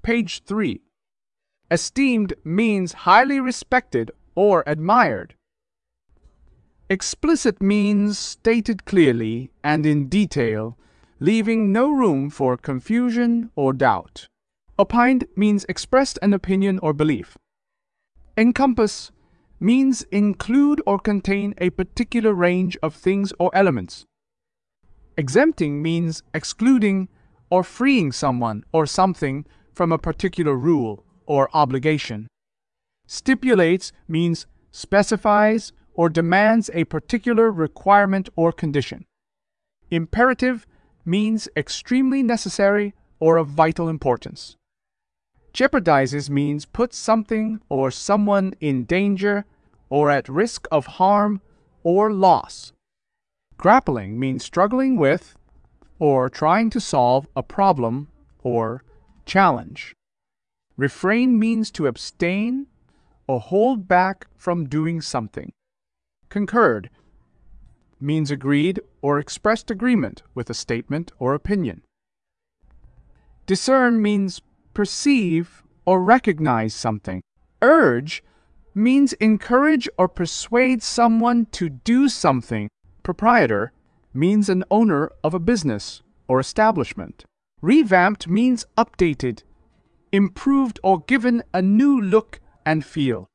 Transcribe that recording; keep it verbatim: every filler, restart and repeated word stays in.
page three. Esteemed means highly respected or admired. Explicit means stated clearly and in detail, leaving no room for confusion or doubt. Opined means expressed an opinion or belief. Encompass means include or contain a particular range of things or elements. Exempting means excluding or freeing someone or something from a particular rule or obligation. Stipulates means specifies or demands a particular requirement or condition. Imperative means extremely necessary or of vital importance. Jeopardizes means puts something or someone in danger or at risk of harm or loss. Grappling means struggling with or trying to solve a problem or challenge. Refrain means to abstain or hold back from doing something. Concurred means agreed or expressed agreement with a statement or opinion. Discern means perceive or recognize something. Urge means encourage or persuade someone to do something. Proprietor means an owner of a business or establishment. Revamped means updated, improved or given a new look and feel.